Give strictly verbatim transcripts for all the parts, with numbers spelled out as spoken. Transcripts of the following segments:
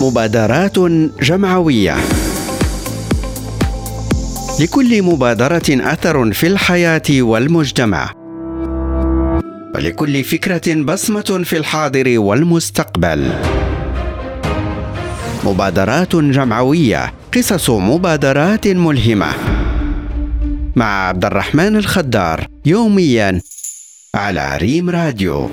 مبادرات جمعوية. لكل مبادرة أثر في الحياة والمجتمع، ولكل فكرة بصمة في الحاضر والمستقبل. مبادرات جمعوية، قصص مبادرات ملهمة، مع عبد الرحمن الخضار، يوميا على ريم راديو.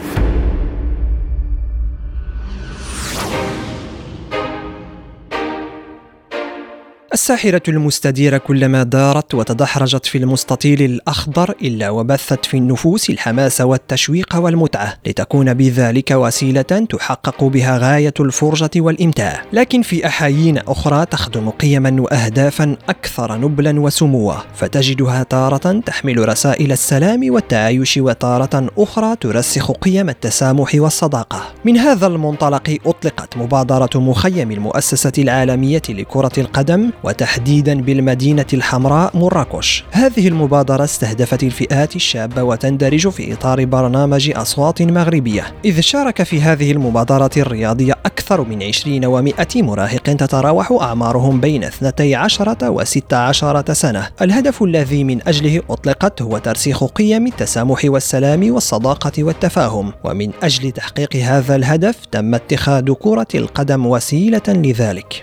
الساحرة المستديرة كلما دارت وتدحرجت في المستطيل الأخضر إلا وبثت في النفوس الحماس والتشويق والمتعة، لتكون بذلك وسيلة تحقق بها غاية الفرجة والإمتاع، لكن في أحايين أخرى تخدم قيما وأهدافا أكثر نبلا وسموا، فتجدها تارة تحمل رسائل السلام والتعايش، وتارة أخرى ترسخ قيم التسامح والصداقة. من هذا المنطلق أطلقت مبادرة مخيم المؤسسة العالمية لكرة القدم، وتحديدا بالمدينة الحمراء مراكش. هذه المبادرة استهدفت الفئات الشابة وتندرج في إطار برنامج أصوات مغربية، إذ شارك في هذه المبادرة الرياضية أكثر من عشرين ومائة مراهق تتراوح أعمارهم بين اثنتي عشرة وستة عشر سنة. الهدف الذي من أجله أطلقت هو ترسيخ قيم التسامح والسلام والصداقة والتفاهم، ومن أجل تحقيق هذا الهدف تم اتخاذ كرة القدم وسيلة لذلك.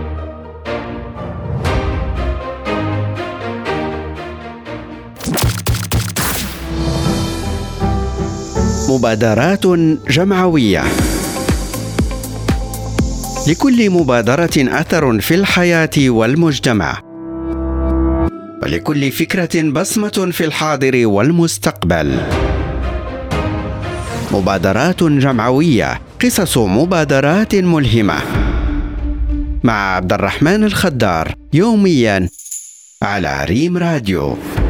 مبادرات جمعوية. لكل مبادرة أثر في الحياة والمجتمع، ولكل فكرة بصمة في الحاضر والمستقبل. مبادرات جمعوية، قصص مبادرات ملهمة، مع عبد الرحمن الخضار، يوميا على ريم راديو.